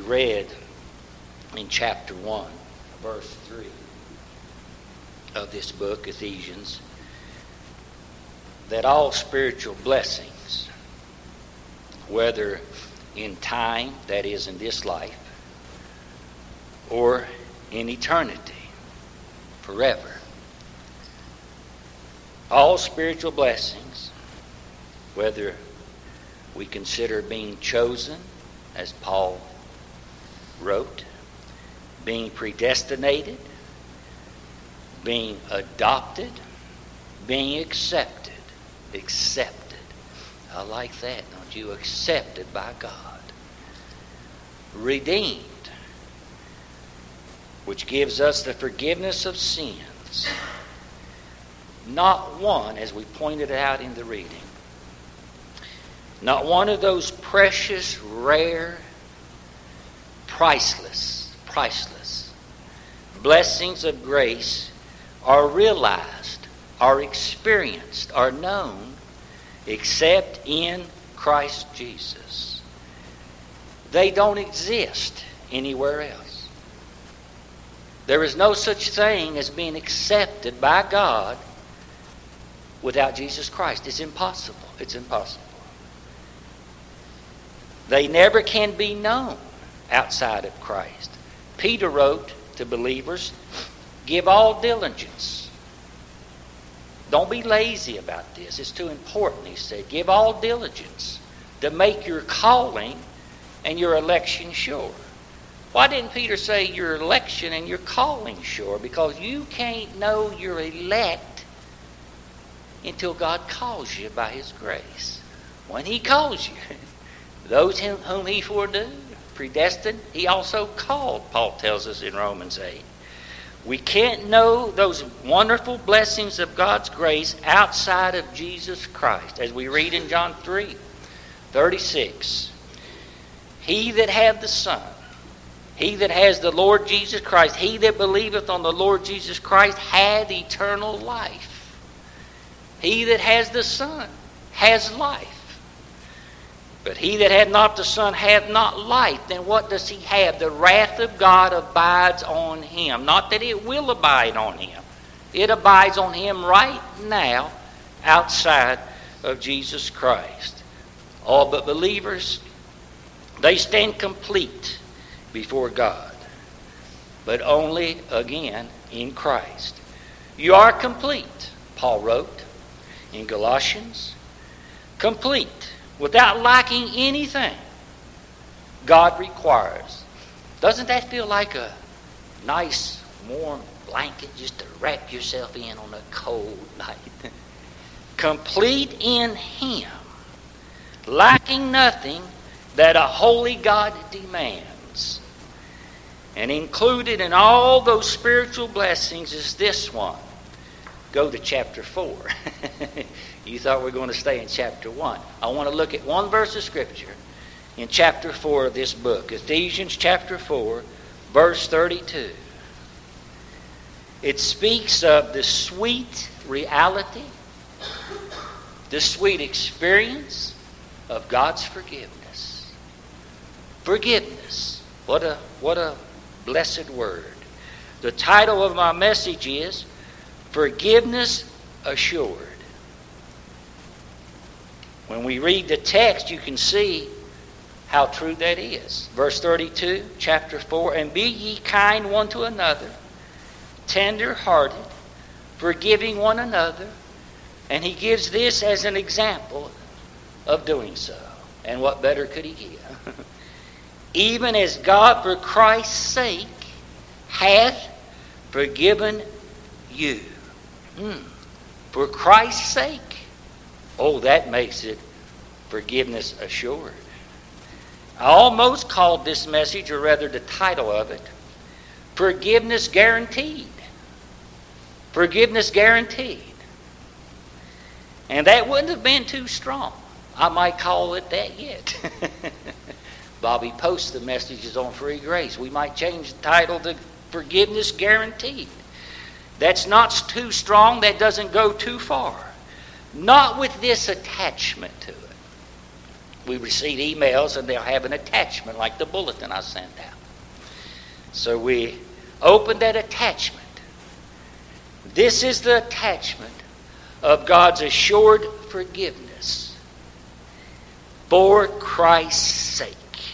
read in chapter 1, verse 3 of this book, Ephesians, that all spiritual blessings, whether in time, that is in this life, or in eternity, forever, all spiritual blessings, whether we consider being chosen, as Paul wrote, being predestinated, being adopted, being accepted. Accepted. I like that, don't you? Accepted by God. Redeemed, which gives us the forgiveness of sins. Not one, as we pointed out in the reading, not one of those precious, rare, priceless blessings of grace are realized, are experienced, are known, except in Christ Jesus. They don't exist anywhere else. There is no such thing as being accepted by God without Jesus Christ. It's impossible. It's impossible. They never can be known outside of Christ. Peter wrote to believers, give all diligence. Don't be lazy about this. It's too important, he said. Give all diligence to make your calling and your election sure. Why didn't Peter say your election and your calling sure? Because you can't know you're elect until God calls you by His grace. When He calls you, those whom He foreknew, predestined, He also called, Paul tells us in Romans 8. We can't know those wonderful blessings of God's grace outside of Jesus Christ. As we read in John 3:36, he that hath the Son, he that has the Lord Jesus Christ, he that believeth on the Lord Jesus Christ hath eternal life. He that has the Son has life. But he that hath not the Son hath not life. Then what does he have? The wrath of God abides on him. Not that it will abide on him. It abides on him right now outside of Jesus Christ. All but believers, they stand complete before God. But only, again, in Christ. You are complete, Paul wrote in Galatians. Complete. Without lacking anything God requires. Doesn't that feel like a nice, warm blanket just to wrap yourself in on a cold night? Complete in Him, lacking nothing that a holy God demands. And included in all those spiritual blessings is this one. Go to chapter 4. You thought we were going to stay in chapter 1. I want to look at one verse of Scripture in chapter 4 of this book. Ephesians chapter 4, verse 32. It speaks of the sweet reality, the sweet experience of God's forgiveness. Forgiveness. What a blessed word. The title of my message is Forgiveness Assured. When we read the text, you can see how true that is. Verse 32, chapter 4, and be ye kind one to another, tender-hearted, forgiving one another. And he gives this as an example of doing so. And what better could he give? Even as God for Christ's sake hath forgiven you. For Christ's sake. Oh, that makes it forgiveness assured. I almost called this message, or rather the title of it, Forgiveness Guaranteed. Forgiveness Guaranteed. And that wouldn't have been too strong. I might call it that yet. Bobby posts the messages on free grace. We might change the title to Forgiveness Guaranteed. That's not too strong. That doesn't go too far. Not with this attachment to it. We receive emails and they'll have an attachment like the bulletin I sent out. So we open that attachment. This is the attachment of God's assured forgiveness for Christ's sake.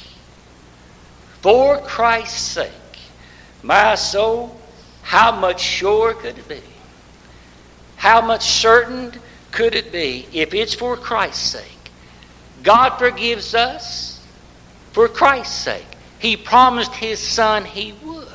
For Christ's sake. My soul, how much surer could it be? How much certain could it be if it's for Christ's sake? God forgives us for Christ's sake. He promised His Son He would.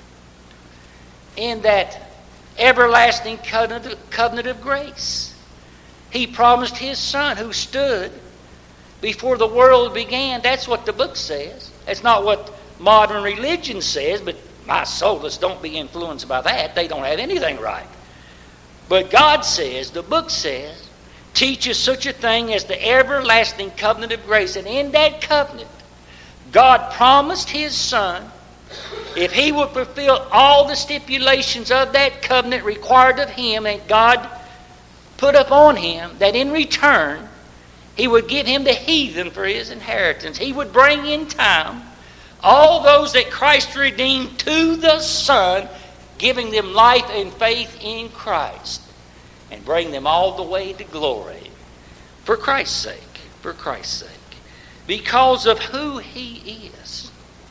In that everlasting covenant of grace, He promised His Son who stood before the world began. That's what the book says. That's not what modern religion says, but my soul, let's don't be influenced by that. They don't have anything right. But God says, the book says, teaches such a thing as the everlasting covenant of grace. And in that covenant, God promised His Son, if He would fulfill all the stipulations of that covenant required of Him, and God put upon Him, that in return, He would give Him the heathen for His inheritance. He would bring in time all those that Christ redeemed to the Son, giving them life and faith in Christ, and bring them all the way to glory. For Christ's sake. For Christ's sake. Because of who He is.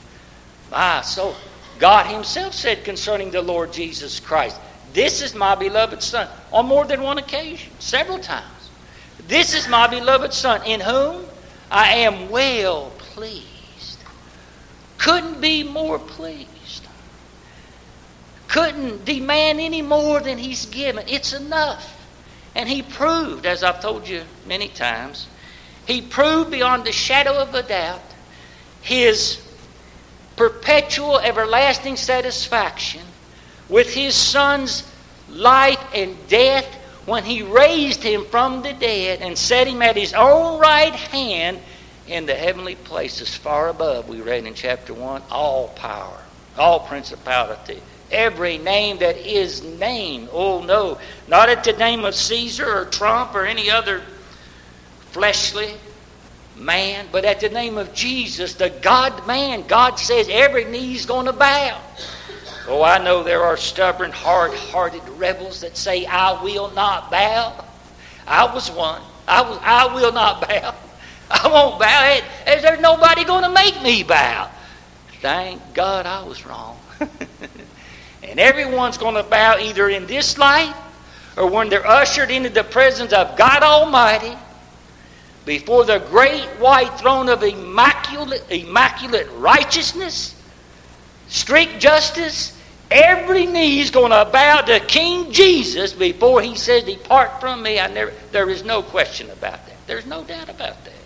So God Himself said concerning the Lord Jesus Christ, this is my beloved Son, on more than one occasion, several times. This is my beloved Son, in whom I am well pleased. Couldn't be more pleased. Couldn't demand any more than He's given. It's enough. And He proved, as I've told you many times, He proved beyond the shadow of a doubt His perpetual, everlasting satisfaction with His Son's life and death when He raised Him from the dead and set Him at His own right hand in the heavenly places far above. We read in chapter 1, all power, all principality, every name that is named. Oh no, not at the name of Caesar or Trump or any other fleshly man, but at the name of Jesus, the God-man. God says every knee's going to bow. Oh, I know there are stubborn, hard-hearted rebels that say, I will not bow. I was one. I will not bow. I won't bow. There's nobody going to make me bow. Thank God I was wrong. And everyone's going to bow either in this life or when they're ushered into the presence of God Almighty before the great white throne of immaculate righteousness, strict justice. Every knee is going to bow to King Jesus before He says, depart from me. There is no question about that. There's no doubt about that.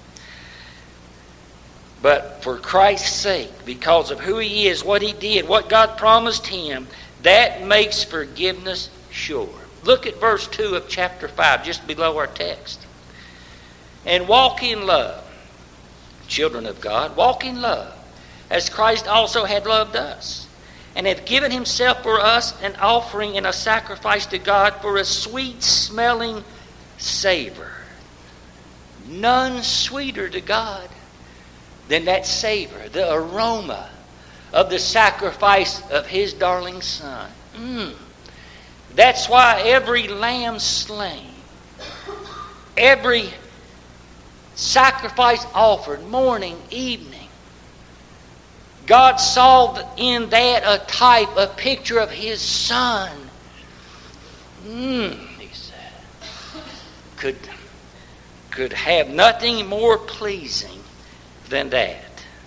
But for Christ's sake, because of who He is, what He did, what God promised Him, that makes forgiveness sure. Look at verse 2 of chapter 5, just below our text. And walk in love, children of God, walk in love, as Christ also had loved us, and hath given Himself for us an offering and a sacrifice to God for a sweet-smelling savor. None sweeter to God than that savor, the aroma of the sacrifice of His darling Son. That's why every lamb slain, every sacrifice offered, morning, evening, God saw in that a type, a picture of His Son. He said, could have nothing more pleasing than that.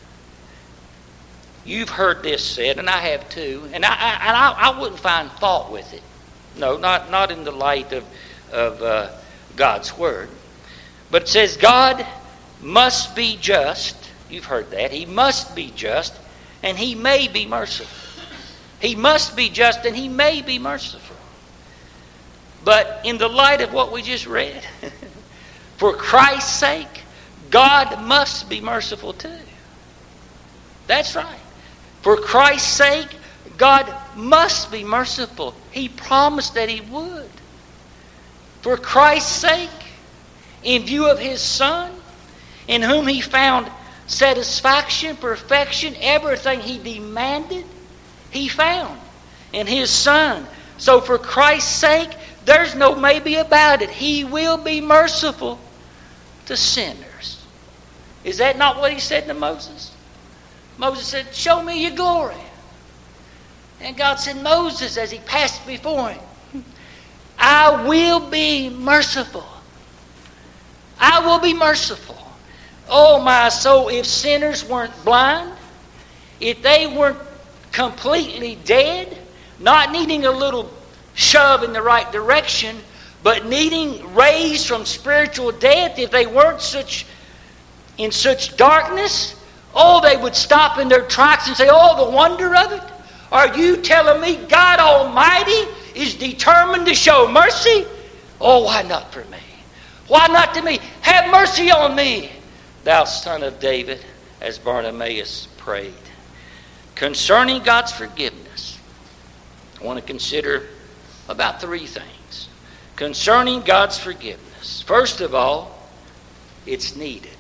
You've heard this said, and I have too, and I wouldn't find fault with it. No, not in the light of God's Word. But it says God must be just. You've heard that. He must be just, and He may be merciful. He must be just, and He may be merciful. But in the light of what we just read, for Christ's sake, God must be merciful too. That's right. For Christ's sake, God must be merciful. He promised that He would. For Christ's sake, in view of His Son, in whom he found satisfaction, perfection, everything he demanded, he found in his Son. So for Christ's sake, there's no maybe about it. He will be merciful to sinners. Is that not what he said to Moses? Moses said, show me your glory. And God said, Moses, as he passed before him, I will be merciful. I will be merciful. Oh my soul, if sinners weren't blind, if they weren't completely dead, not needing a little shove in the right direction, but needing raised from spiritual death, if they weren't in such darkness, oh, they would stop in their tracks and say, oh, the wonder of it. Are you telling me God Almighty is determined to show mercy? Oh, why not for me? Why not to me? Have mercy on me, thou son of David, as Bartimaeus prayed. Concerning God's forgiveness, I want to consider about three things. Concerning God's forgiveness. First of all, it's needed.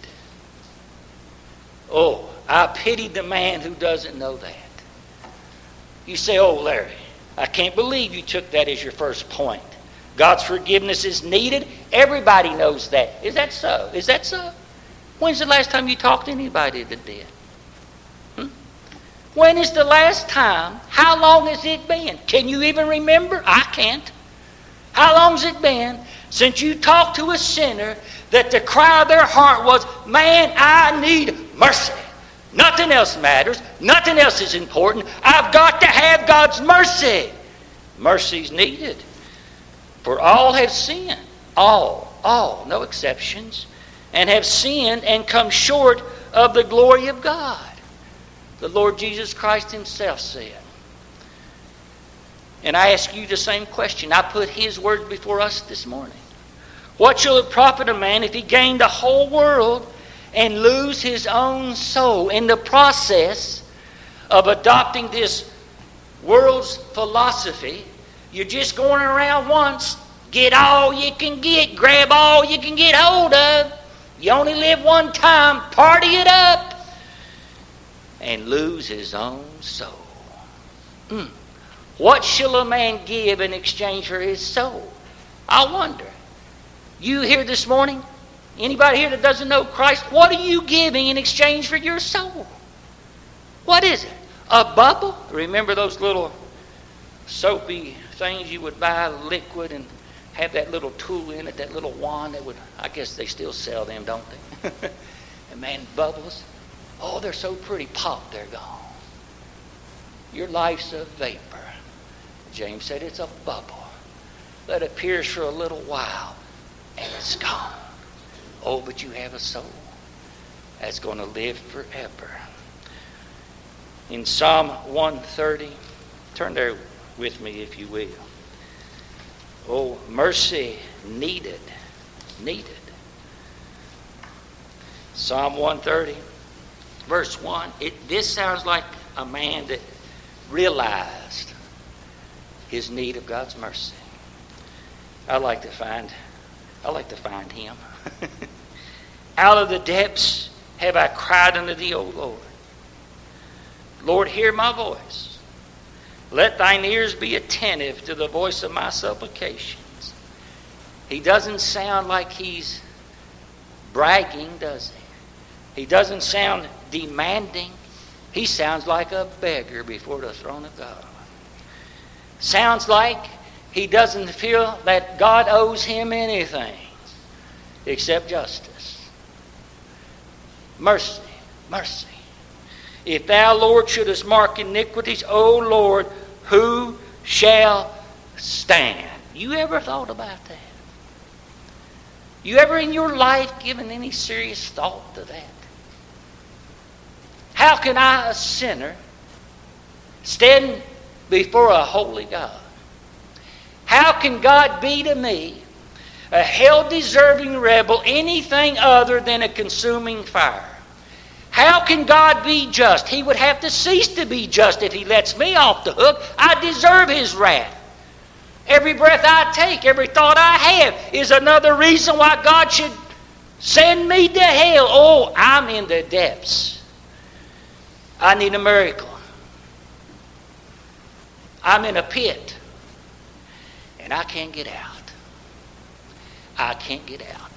Oh, I pity the man who doesn't know that. You say, oh, Larry, I can't believe you took that as your first point. God's forgiveness is needed. Everybody knows that. Is that so? Is that so? When's the last time you talked to anybody that did? When is the last time? How long has it been? Can you even remember? I can't. How long has it been since you talked to a sinner that the cry of their heart was, man, I need mercy. Nothing else matters. Nothing else is important. I've got to have God's mercy. Mercy's needed. For all have sinned. All, no exceptions. And have sinned and come short of the glory of God. The Lord Jesus Christ himself said. And I ask you the same question. I put his words before us this morning. What shall it profit a man if he gain the whole world and lose his own soul? In the process of adopting this world's philosophy, you're just going around once, get all you can get, grab all you can get hold of. You only live one time, party it up, and lose his own soul. What shall a man give in exchange for his soul? I wonder. You here this morning? Anybody here that doesn't know Christ? What are you giving in exchange for your soul? What is it? A bubble? Remember those little soapy things you would buy, liquid, and have that little tool in it, that little wand that would, I guess they still sell them, don't they? And man, bubbles. Oh, they're so pretty. Pop, they're gone. Your life's a vapor. James said it's a bubble that appears for a little while and it's gone. Oh, but you have a soul that's going to live forever. In Psalm 130, turn there with me if you will. Oh, mercy needed. Psalm 130, verse 1. This sounds like a man that realized his need of God's mercy. I like to find him. Out of the depths have I cried unto thee, O Lord. Lord, hear my voice. Let thine ears be attentive to the voice of my supplications. He doesn't sound like he's bragging, does he? He doesn't sound demanding. He sounds like a beggar before the throne of God. Sounds like he doesn't feel that God owes him anything except justice. Mercy. If thou, Lord, shouldest mark iniquities, O Lord, who shall stand? You ever thought about that? You ever in your life given any serious thought to that? How can I, a sinner, stand before a holy God? How can God be to me, a hell-deserving rebel, anything other than a consuming fire? How can God be just? He would have to cease to be just if he lets me off the hook. I deserve his wrath. Every breath I take, every thought I have is another reason why God should Send me to hell. Oh, I'm in the depths. I need a miracle. I'm in a pit. And I can't get out. I can't get out.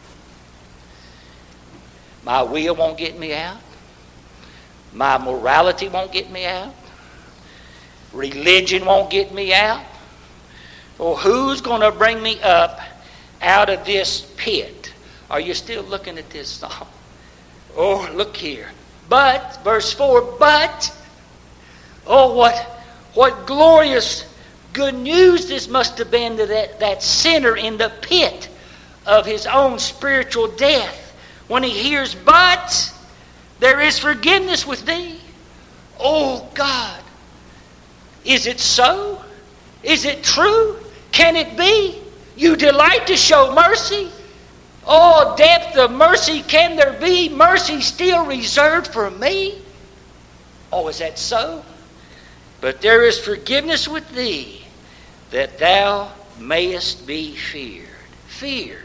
My will won't get me out. My morality won't get me out. Religion won't get me out. Well, who's going to bring me up out of this pit? Are you still looking at this song? Oh, look here. But, verse 4, but, oh, what glorious good news this must have been to that sinner in the pit of his own spiritual death. When he hears, but there is forgiveness with thee. Oh God, is it so? Is it true? Can it be? You delight to show mercy. Oh, depth of mercy can there be? Mercy still reserved for me? Oh, is that so? But there is forgiveness with thee, that thou mayest be feared. Feared.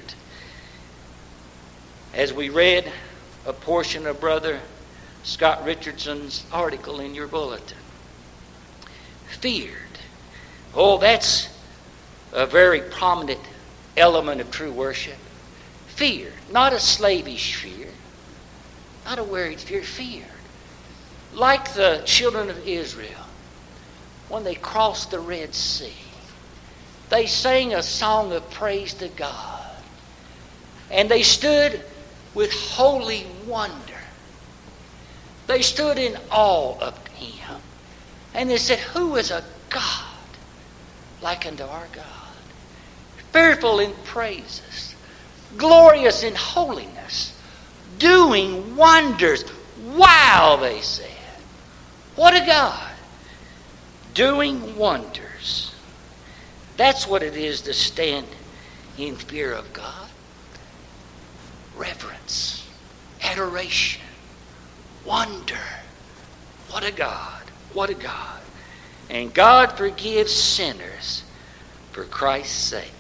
As we read a portion of Brother Scott Richardson's article in your bulletin. Feared. Oh, that's a very prominent element of true worship. Fear. Not a slavish fear. Not a worried fear. Feared. Like the children of Israel, when they crossed the Red Sea, they sang a song of praise to God. And they stood with holy wonder. They stood in awe of Him. And they said, who is a God like unto our God? Fearful in praises, glorious in holiness, doing wonders. Wow, they said. What a God. Doing wonders. That's what it is to stand in fear of God. Reverence, adoration, wonder. What a God. What a God. And God forgives sinners for Christ's sake.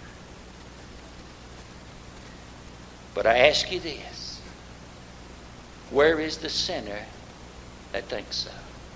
But I ask you this. Where is the sinner that thinks so?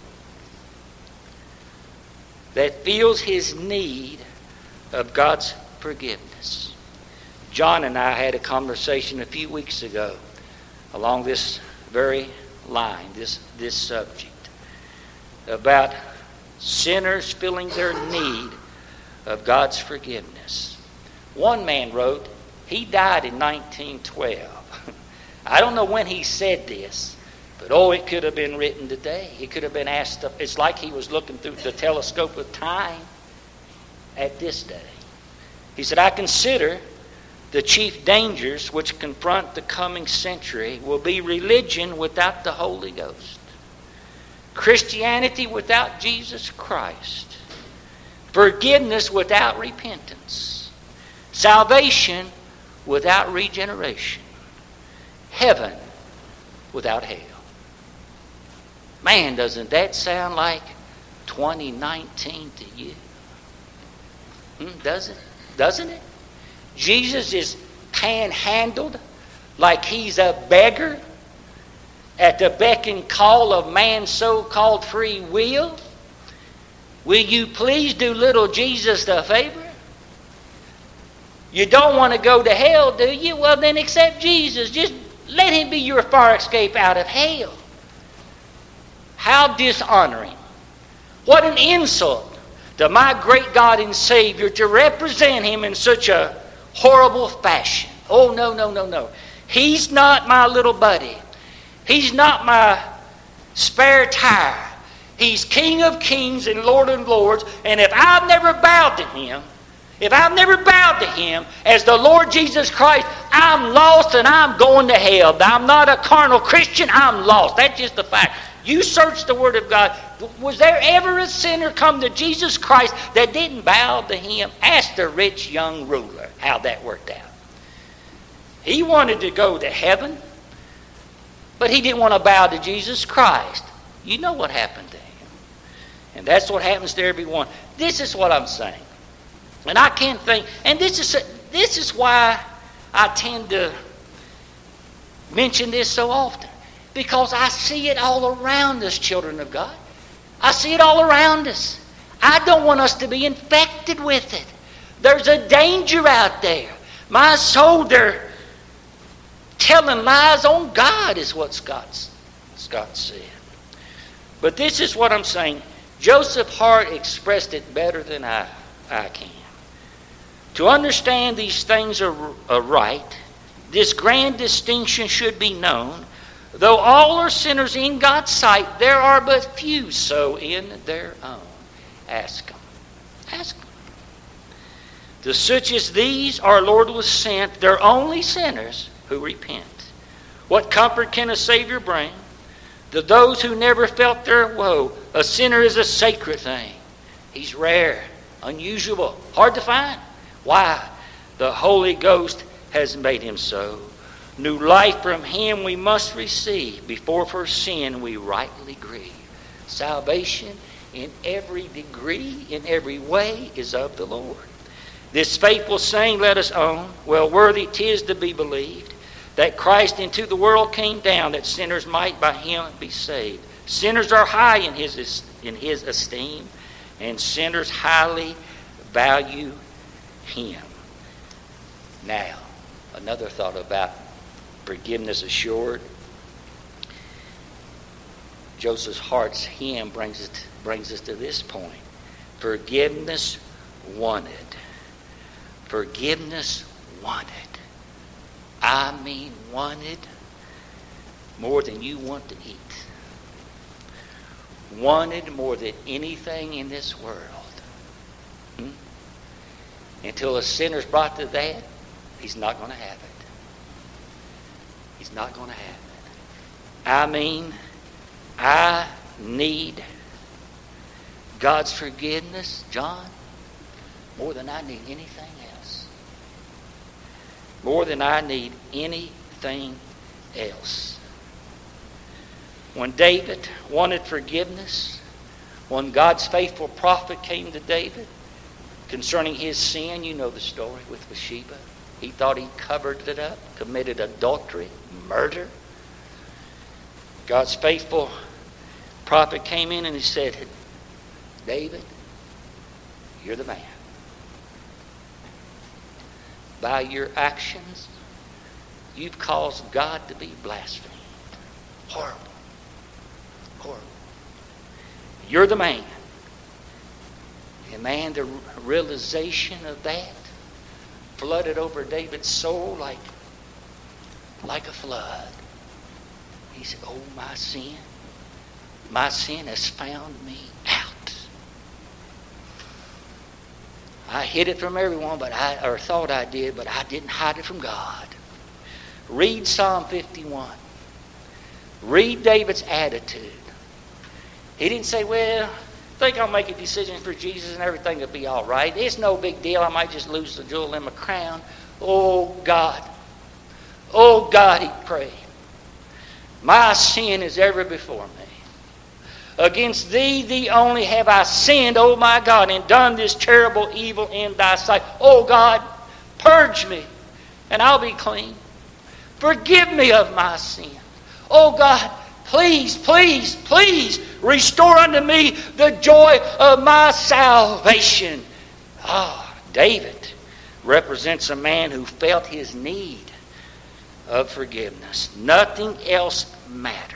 That feels his need of God's forgiveness. John and I had a conversation a few weeks ago along this very line, this subject, about sinners feeling their need of God's forgiveness. One man wrote, he died in 1912. I don't know when he said this, but it could have been written today. It could have been asked. It's like he was looking through the telescope of time at this day. He said, I consider the chief dangers which confront the coming century will be religion without the Holy Ghost, Christianity without Jesus Christ, forgiveness without repentance, salvation without regeneration, heaven without hell. Man, doesn't that sound like 2019 to you? Does it? Doesn't it? Jesus is panhandled like he's a beggar at the beck and call of man's so-called free will. Will you please do little Jesus the favor? You don't want to go to hell, do you? Well, then accept Jesus. Just let him be your fire escape out of hell. How dishonoring. What an insult to my great God and Savior to represent him in such a horrible fashion. Oh, no, no, no, no. He's not my little buddy. He's not my spare tire. He's King of kings and Lord of lords. And if I've never bowed to him, as the Lord Jesus Christ, I'm lost and I'm going to hell. I'm not a carnal Christian. I'm lost. That's just the fact. You search the Word of God. Was there ever a sinner come to Jesus Christ that didn't bow to him? Ask the rich young ruler how that worked out. He wanted to go to heaven, but he didn't want to bow to Jesus Christ. You know what happened to him. And that's what happens to everyone. This is what I'm saying. And I can't think, and this is why I tend to mention this so often? Because I see it all around us, children of God. I see it all around us. I don't want us to be infected with it. There's a danger out there. My soul, they're telling lies on God, is what Scott said. But this is what I'm saying. Joseph Hart expressed it better than I can. To understand these things are right, this grand distinction should be known. Though all are sinners in God's sight, there are but few so in their own. Ask them. Ask them. To such as these our Lord was sent. They're only sinners who repent. What comfort can a Savior bring? To those who never felt their woe, a sinner is a sacred thing. He's rare, unusual, hard to find. Why? The Holy Ghost has made him so. New life from him we must receive. Before for sin we rightly grieve. Salvation in every degree, in every way, is of the Lord. This faithful saying let us own, well worthy 'tis to be believed, that Christ into the world came down, that sinners might by him be saved. Sinners are high in his esteem, and sinners highly value him. Now, another thought about forgiveness assured. Joseph Hart's hymn brings us to this point. Forgiveness wanted. Forgiveness wanted. I mean wanted more than you want to eat. Wanted more than anything in this world. Until a sinner's brought to that, he's not going to have it. He's not going to have it. I mean, I need God's forgiveness, John, more than I need anything else. More than I need anything else. When David wanted forgiveness, when God's faithful prophet came to David concerning his sin, you know the story with Bathsheba. He thought he covered it up, committed adultery, murder. God's faithful prophet came in and he said, David, you're the man. By your actions, you've caused God to be blasphemed. Horrible. Horrible. You're the man. And man, the realization of that flooded over David's soul like a flood. He said, oh, my sin has found me out. I hid it from everyone, or thought I did, but I didn't hide it from God. Read Psalm 51. Read David's attitude. He didn't say, well, I think I'll make a decision for Jesus and everything will be all right. It's no big deal. I might just lose the jewel in my crown. Oh, God, he prayed. My sin is ever before me. Against thee, thee only have I sinned, O my God, and done this terrible evil in thy sight. Oh God, purge me, and I'll be clean. Forgive me of my sin. Oh God, please, please, please restore unto me the joy of my salvation. David represents a man who felt his need of forgiveness. Nothing else mattered.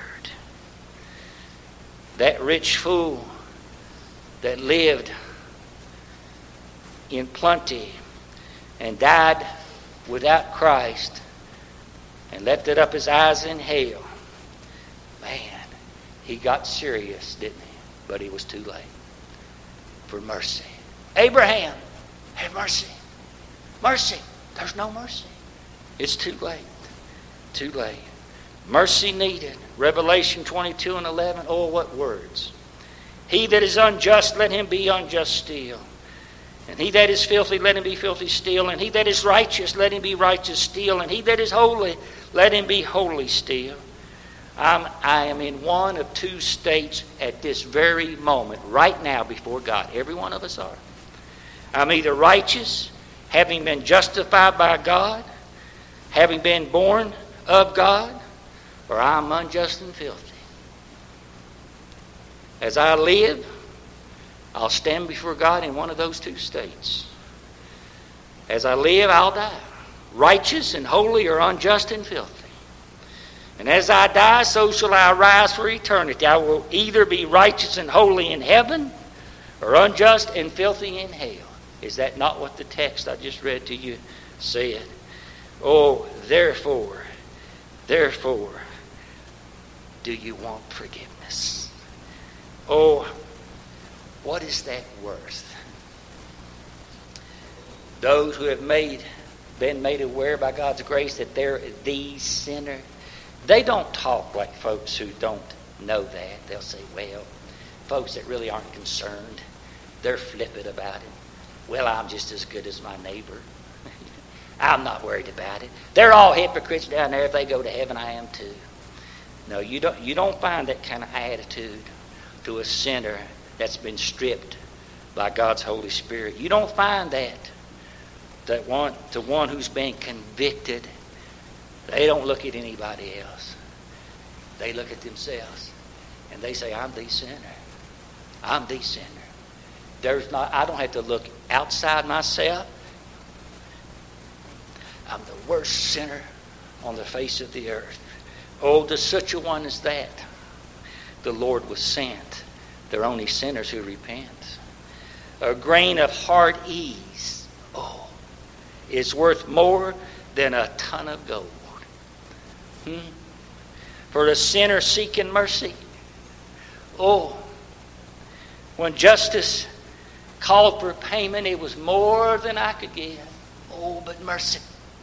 That rich fool that lived in plenty and died without Christ and lifted up his eyes in hell. Man, he got serious, didn't he? But he was too late for mercy. Abraham, have mercy. Mercy. There's no mercy. It's too late. Too late. Mercy needed. Revelation 22 and 11. Oh, what words. He that is unjust, let him be unjust still. And he that is filthy, let him be filthy still. And he that is righteous, let him be righteous still. And he that is holy, let him be holy still. I am in one of two states at this very moment, right now before God. Every one of us are. I'm either righteous, having been justified by God, having been born of God, or I'm unjust and filthy. As I live, I'll stand before God in one of those two states. As I live, I'll die. Righteous and holy or unjust and filthy. And as I die, so shall I rise for eternity. I will either be righteous and holy in heaven or unjust and filthy in hell. Is that not what the text I just read to you said? Oh, therefore, do you want forgiveness? Oh, what is that worth? Those who have been made aware by God's grace that they're the sinner, they don't talk like folks who don't know that. They'll say, well, folks that really aren't concerned, they're flippant about it. Well, I'm just as good as my neighbor. I'm not worried about it. They're all hypocrites down there. If they go to heaven, I am too. No, you don't find that kind of attitude to a sinner that's been stripped by God's Holy Spirit. You don't find that one who's been convicted. They don't look at anybody else. They look at themselves and they say, I'm the sinner. I'm the sinner. I don't have to look outside myself. I'm the worst sinner on the face of the earth. Oh, to such a one as that, the Lord was sent. They're only sinners who repent. A grain of heart ease, is worth more than a ton of gold. For the sinner seeking mercy, when justice called for payment, it was more than I could give. Oh, but mercy,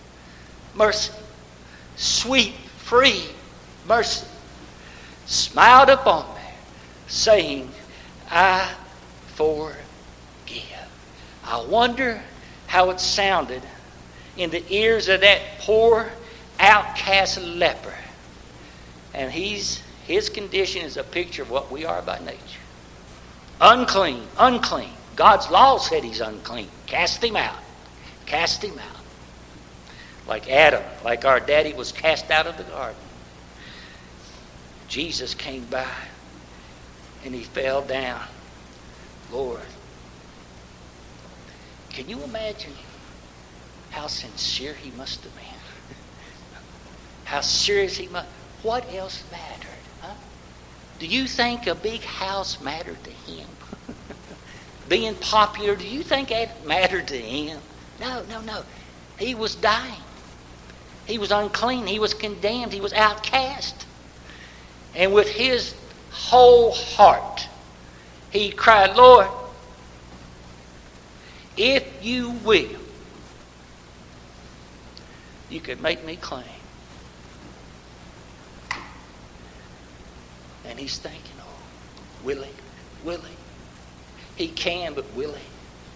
sweet, free mercy, smiled upon me, saying, I forgive. I wonder how it sounded in the ears of that poor outcast leper. And his condition is a picture of what we are by nature. Unclean. God's law said he's unclean. Cast him out. Like Adam, like our daddy was cast out of the garden. Jesus came by and he fell down. Lord, can you imagine how sincere he must have been? How serious he must. What else mattered? Huh? Do you think a big house mattered to him? Being popular, do you think that mattered to him? No. He was dying. He was unclean. He was condemned. He was outcast. And with his whole heart, he cried, Lord, if you will, you could make me clean. And he's thinking, will he? He can, but will he?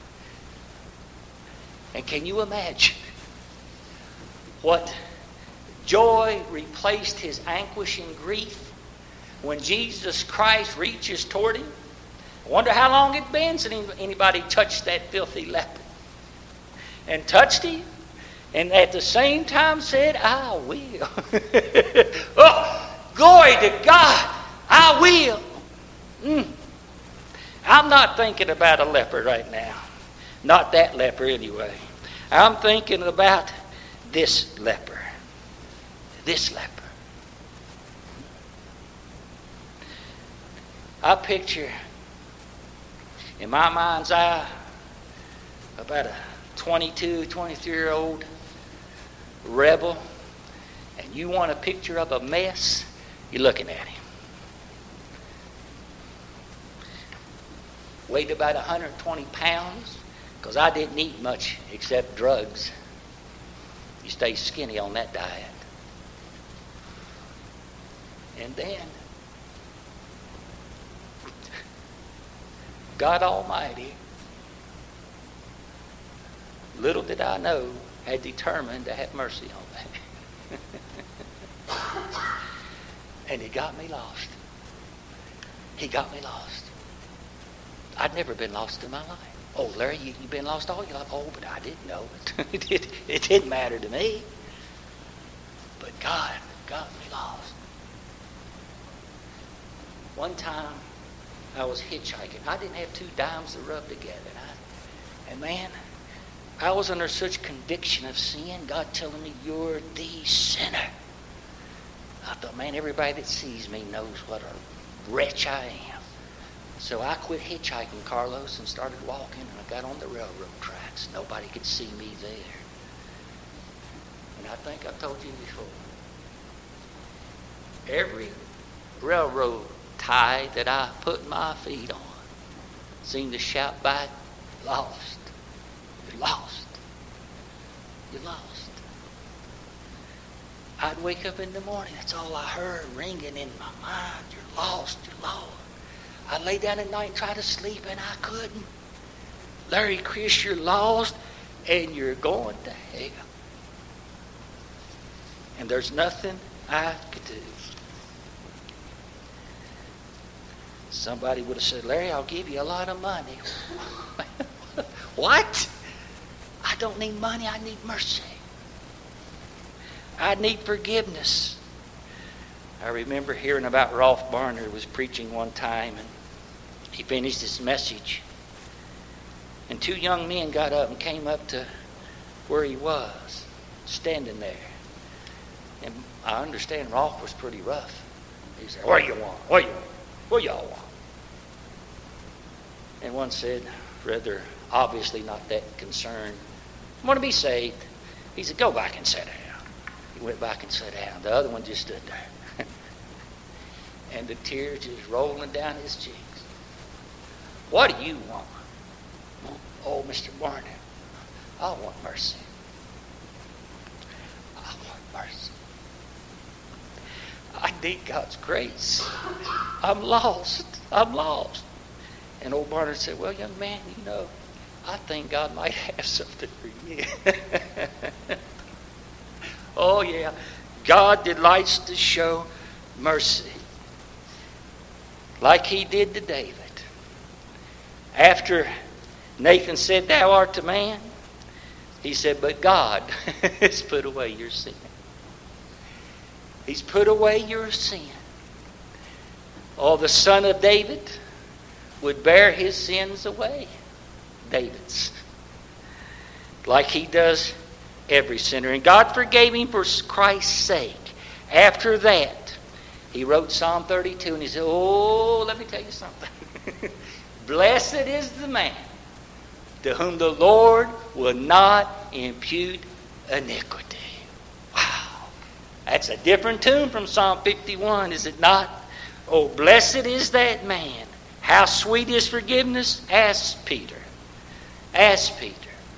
And can you imagine what joy replaced his anguish and grief when Jesus Christ reaches toward him? I wonder how long it'd been since anybody touched that filthy leper. And touched him, and at the same time said, I will. Oh, glory to God, I will. I'm not thinking about a leper right now. Not that leper anyway. I'm thinking about this leper. This leper. I picture in my mind's eye about a 22, 23-year-old rebel, and you want a picture of a mess, you're looking at him. Weighed about 120 pounds, because I didn't eat much except drugs. You stay skinny on that diet. And then God Almighty, little did I know, had determined to have mercy on me. And he got me lost. I'd never been lost in my life. Oh, Larry, you've been lost all your life. Oh, but I didn't know it. It didn't matter to me. But God got me lost. One time I was hitchhiking. I didn't have 2 dimes to rub together. And man, I was under such conviction of sin, God telling me, you're the sinner. I thought, man, everybody that sees me knows what a wretch I am. So I quit hitchhiking, Carlos, and started walking, and I got on the railroad tracks. Nobody could see me there. And I think I told you before, every railroad tie that I put my feet on seemed to shout back, lost. You're lost. You're lost. I'd wake up in the morning, that's all I heard ringing in my mind. You're lost, you're lost. I'd lay down at night and try to sleep, and I couldn't. Larry, Chris, you're lost, and you're going to hell. And there's nothing I could do. Somebody would have said, Larry, I'll give you a lot of money. What? I don't need money, I need mercy. I need forgiveness. I remember hearing about Rolf Barner, who was preaching one time, and he finished his message. And 2 young men got up and came up to where he was, standing there. And I understand Rolf was pretty rough. He said, what do you want? What do you want? What do y'all want? And one said, rather obviously not that concerned, I want to be saved. He said, go back and sit down. He went back and sat down. The other one just stood there. And the tears just rolling down his cheeks. What do you want? Oh, Mr. Barner, I want mercy. I want mercy. I need God's grace. I'm lost. I'm lost. And old Barnard said, well, young man, you know, I think God might have something for you. Oh, yeah. God delights to show mercy. Like he did to David. After Nathan said, thou art a man, he said, but God has put away your sin. He's put away your sin. Oh, the son of David would bear his sins away. David's. Like he does every sinner. And God forgave him for Christ's sake. After that, he wrote Psalm 32 and he said, oh, let me tell you something. Blessed is the man to whom the Lord will not impute iniquity. Wow. That's a different tune from Psalm 51, is it not? Oh, blessed is that man. How sweet is forgiveness? Ask Peter. Ask Peter.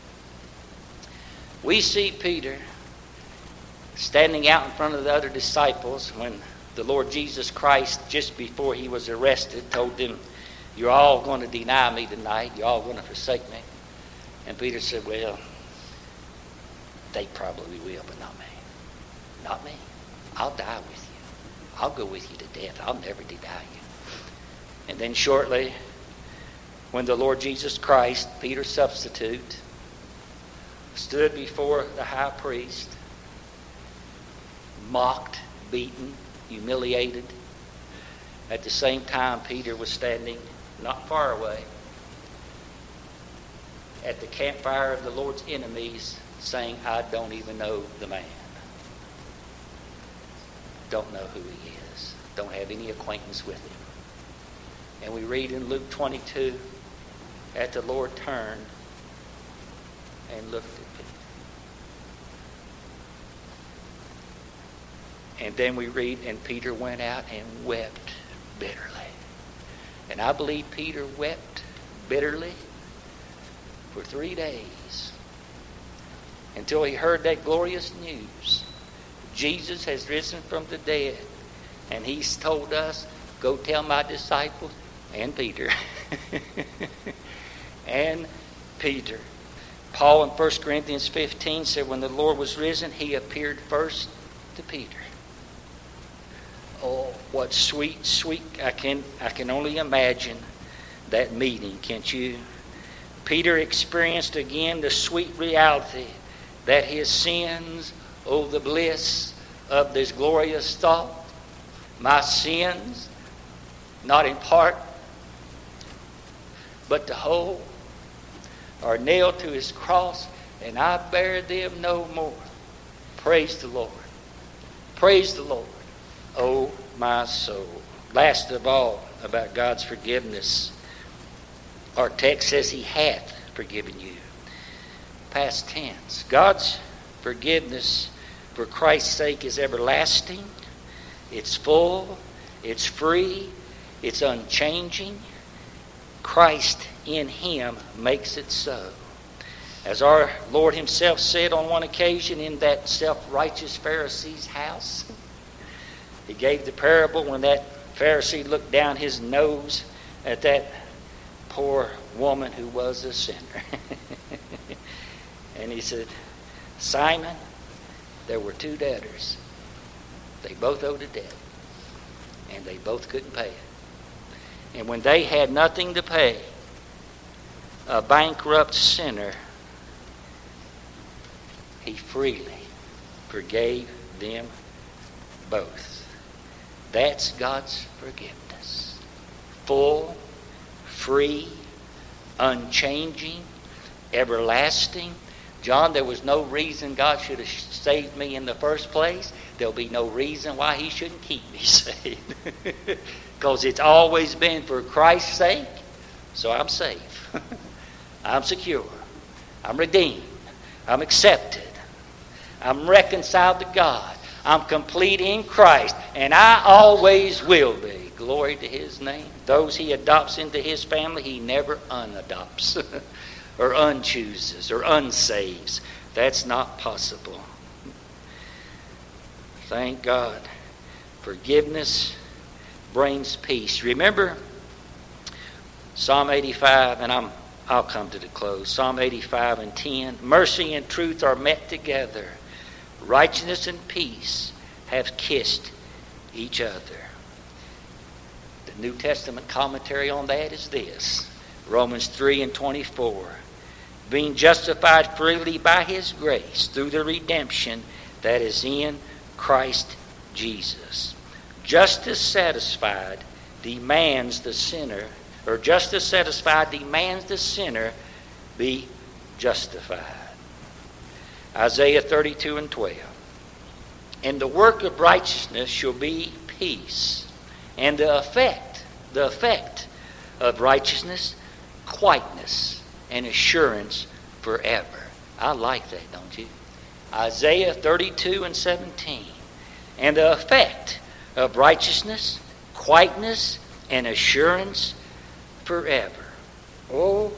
We see Peter standing out in front of the other disciples when the Lord Jesus Christ, just before he was arrested, told them, you're all going to deny me tonight. You're all going to forsake me. And Peter said, well, they probably will, but not me. Not me. I'll die with you. I'll go with you to death. I'll never deny you. And then shortly, when the Lord Jesus Christ, Peter's substitute, stood before the high priest, mocked, beaten, humiliated. At the same time, Peter was standing not far away at the campfire of the Lord's enemies, saying, I don't even know the man. Don't know who he is. Don't have any acquaintance with him. And we read in Luke 22, that the Lord turned and looked at Peter. And then we read, and Peter went out and wept bitterly. And I believe Peter wept bitterly for 3 days until he heard that glorious news. Jesus has risen from the dead. And he's told us, go tell my disciples and Peter. And Peter. Paul in 1 Corinthians 15 said when the Lord was risen, he appeared first to Peter. Oh, what sweet, sweet, I can only imagine that meeting, can't you? Peter experienced again the sweet reality that his sins, oh, the bliss of this glorious thought, my sins not in part, but the whole, are nailed to his cross, and I bear them no more. Praise the Lord. Praise the Lord, O my soul. Last of all, about God's forgiveness, our text says he hath forgiven you. Past tense. God's forgiveness for Christ's sake is everlasting. It's full. It's free. It's unchanging. Christ in him makes it so. As our Lord himself said on one occasion in that self-righteous Pharisee's house, he gave the parable when that Pharisee looked down his nose at that poor woman who was a sinner. And he said, Simon, there were two debtors. They both owed a debt, and they both couldn't pay it. And when they had nothing to pay, a bankrupt sinner, he freely forgave them both. That's God's forgiveness. Full, free, unchanging, everlasting. John, there was no reason God should have saved me in the first place. There'll be no reason why he shouldn't keep me saved. Because it's always been for Christ's sake. So I'm safe. I'm secure. I'm redeemed. I'm accepted. I'm reconciled to God. I'm complete in Christ. And I always will be. Glory to his name. Those he adopts into his family, he never unadopts. Or unchooses. Or unsaves. That's not possible. Thank God. Forgiveness brings peace. Remember Psalm 85, and I'll come to the close. Psalm 85 and 10. Mercy and truth are met together. Righteousness and peace have kissed each other. The New Testament commentary on that is this. Romans 3 and 24. Being justified freely by his grace through the redemption that is in Christ Jesus. Justice satisfied demands the sinner, or justice satisfied demands the sinner be justified. Isaiah 32 and 12. And the work of righteousness shall be peace, and the effect of righteousness, quietness and assurance forever. I like that, don't you? Isaiah 32 and 17. And the effect of righteousness, quietness, and assurance forever. Oh,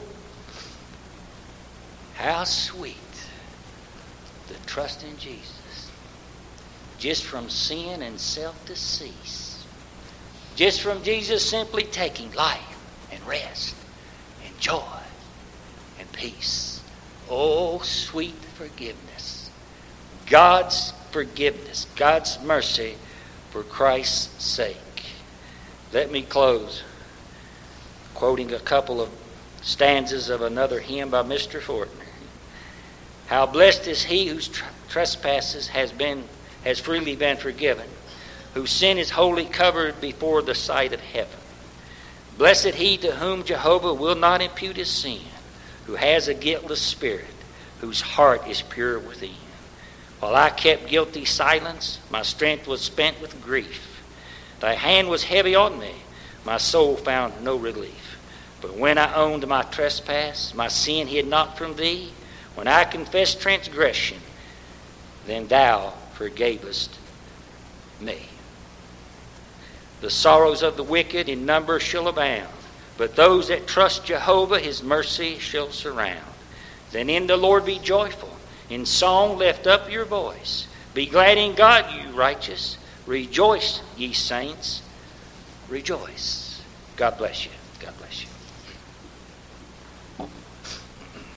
how sweet the trust in Jesus. Just from sin and self to cease. Just from Jesus simply taking life and rest and joy and peace. Oh, sweet forgiveness. God's forgiveness, God's mercy for Christ's sake. Let me close quoting a couple of stanzas of another hymn by Mr. Fortner. How blessed is he whose trespasses has freely been forgiven, whose sin is wholly covered before the sight of heaven. Blessed he to whom Jehovah will not impute his sin, who has a guiltless spirit, whose heart is pure within. While I kept guilty silence, my strength was spent with grief. Thy hand was heavy on me, my soul found no relief. But when I owned my trespass, my sin hid not from thee. When I confessed transgression, then thou forgavest me. The sorrows of the wicked in number shall abound, but those that trust Jehovah his mercy shall surround. Then in the Lord be joyful. In song lift up your voice. Be glad in God, you righteous. Rejoice, ye saints. Rejoice. God bless you. God bless you.